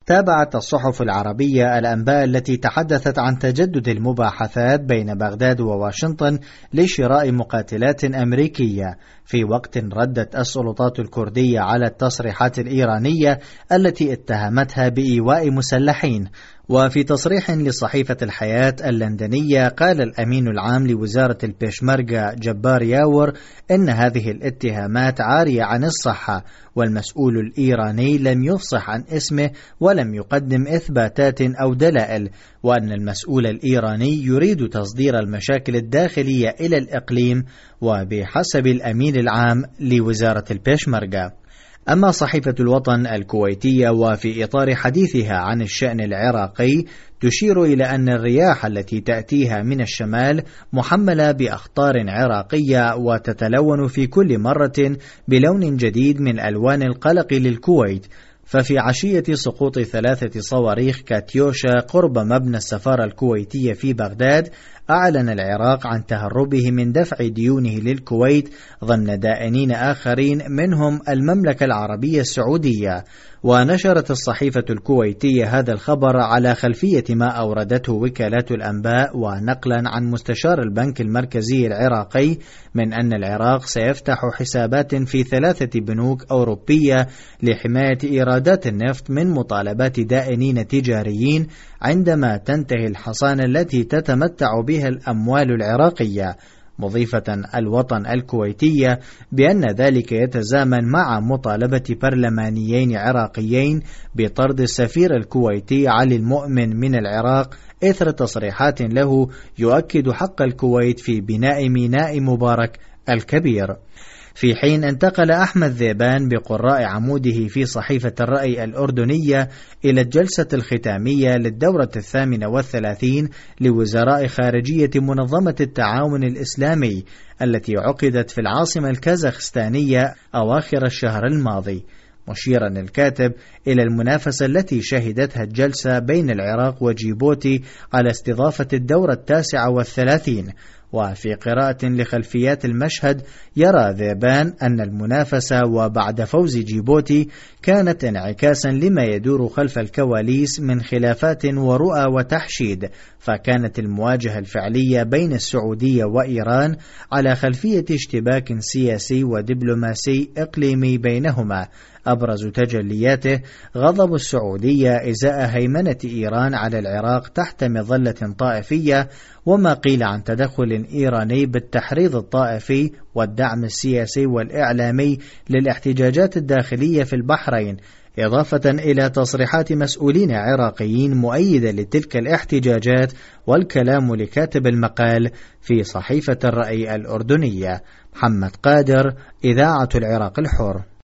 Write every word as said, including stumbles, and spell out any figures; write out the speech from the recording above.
تابعت الصحف العربية الأنباء التي تحدثت عن تجدد المباحثات بين بغداد وواشنطن لشراء مقاتلات أمريكية، في وقت ردت السلطات الكردية على التصريحات الإيرانية التي اتهمتها بإيواء مسلحين. وفي تصريح لصحيفة الحياة اللندنية قال الأمين العام لوزارة البيشمركة جبار ياور إن هذه الاتهامات عارية عن الصحة، والمسؤول الإيراني لم يفصح عن اسمه ولم يقدم إثباتات أو دلائل، وأن المسؤول الإيراني يريد تصدير المشاكل الداخلية إلى الإقليم وبحسب الأمين العام لوزارة البيشمركة. أما صحيفة الوطن الكويتية وفي إطار حديثها عن الشأن العراقي تشير إلى أن الرياح التي تأتيها من الشمال محملة بأخطار عراقية وتتلون في كل مرة بلون جديد من ألوان القلق للكويت. ففي عشية سقوط ثلاثة صواريخ كاتيوشا قرب مبنى السفارة الكويتية في بغداد، أعلن العراق عن تهربه من دفع ديونه للكويت ضمن دائنين آخرين منهم المملكة العربية السعودية. ونشرت الصحيفة الكويتية هذا الخبر على خلفية ما أوردته وكالات الأنباء، ونقلا عن مستشار البنك المركزي العراقي من أن العراق سيفتح حسابات في ثلاثة بنوك أوروبية لحماية إيرادات النفط من مطالبات دائنين تجاريين عندما تنتهي الحصانة التي تتمتع بها الأموال العراقية، مضيفة الوطن الكويتية بأن ذلك يتزامن مع مطالبة برلمانيين عراقيين بطرد السفير الكويتي علي المؤمن من العراق إثر تصريحات له يؤكد حق الكويت في بناء ميناء مبارك الكبير. في حين انتقل أحمد ذيبان بقراء عموده في صحيفة الرأي الأردنية إلى الجلسة الختامية للدورة الثامنة والثلاثين لوزراء خارجية منظمة التعاون الإسلامي التي عقدت في العاصمة الكازاخستانية أواخر الشهر الماضي، مشيرا الكاتب إلى المنافسة التي شهدتها الجلسة بين العراق وجيبوتي على استضافة الدورة التاسعة والثلاثين. وفي قراءة لخلفيات المشهد يرى ذيبان أن المنافسة وبعد فوز جيبوتي كانت انعكاسا لما يدور خلف الكواليس من خلافات ورؤى وتحشيد، فكانت المواجهة الفعلية بين السعودية وإيران على خلفية اشتباك سياسي ودبلوماسي إقليمي بينهما، أبرز تجلياته غضب السعودية إزاء هيمنة إيران على العراق تحت مظلة طائفية، وما قيل عن تدخل إيراني بالتحريض الطائفي والدعم السياسي والإعلامي للاحتجاجات الداخلية في البحرين، إضافة إلى تصريحات مسؤولين عراقيين مؤيدة لتلك الاحتجاجات، والكلام لكاتب المقال في صحيفة الرأي الأردنية. محمد قادر، إذاعة العراق الحر.